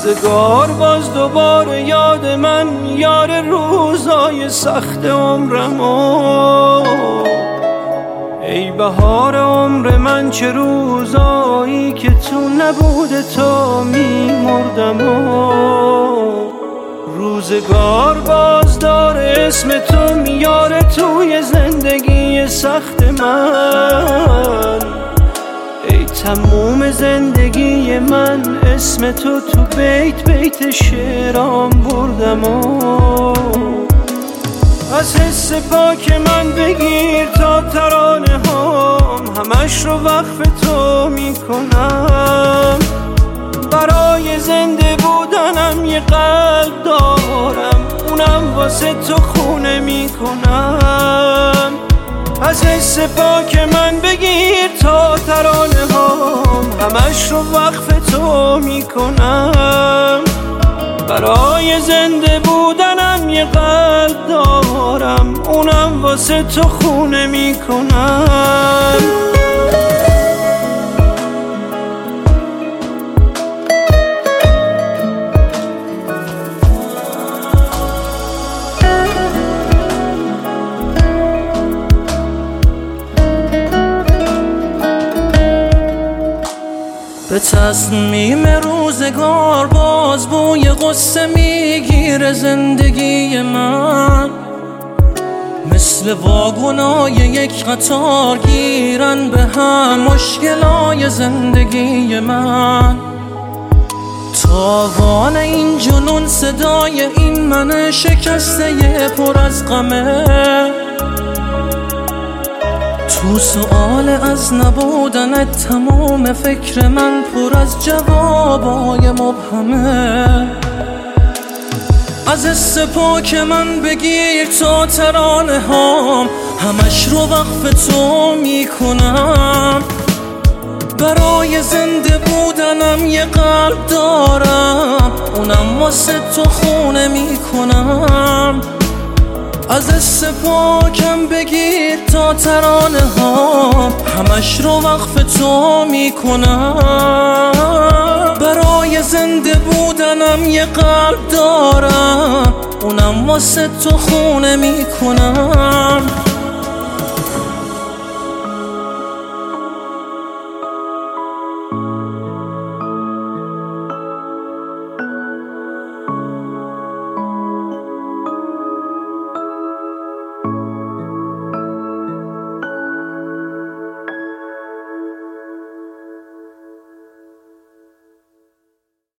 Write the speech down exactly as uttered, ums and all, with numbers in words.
روزگار باز دوباره یاد من، یار روزای سخت عمرمو. ای بهار عمر من، چه روزایی که تو نبوده تا میمردم. روزگار باز داره اسم تو میاره توی زندگی سخت من. ای تموم زندگی من، اسم تو تو بیت بیت شعرام بردم. از حس پاک من بگیر تا ترانه هام، همش رو وقف تو میکنم. برای زنده بودنم یه قلب دارم، اونم واسه تو خونه میکنم. از حس پاک من بگیر تا ترانه هام، همش رو وقف تو میکنم. برای زنده بودنم یه قلب دارم، اونم واسه تو خونه میکنم. به تصمیم روزگار باز بوی غصه میگیره زندگی من. مثل واگنای یک قطار گیرن به هم مشکلای زندگی من. تاوان این جنون صدای این من شکسته پر از غمه. تو سؤال از نبودنت تمام فکر من پر از جوابای مبهمه. از حس پاک من بگیر تا ترانه هام، همش رو وقف تو میکنم. برای زنده بودنم یه قلب دارم، اونم واسه تو خونه میکنم. از حس پاکم بگیر تا ترانه هام، همش رو وقف تو میکنم. برای زنده بودنم یه قلب دارم، اونم واسه تو خونه میکنم.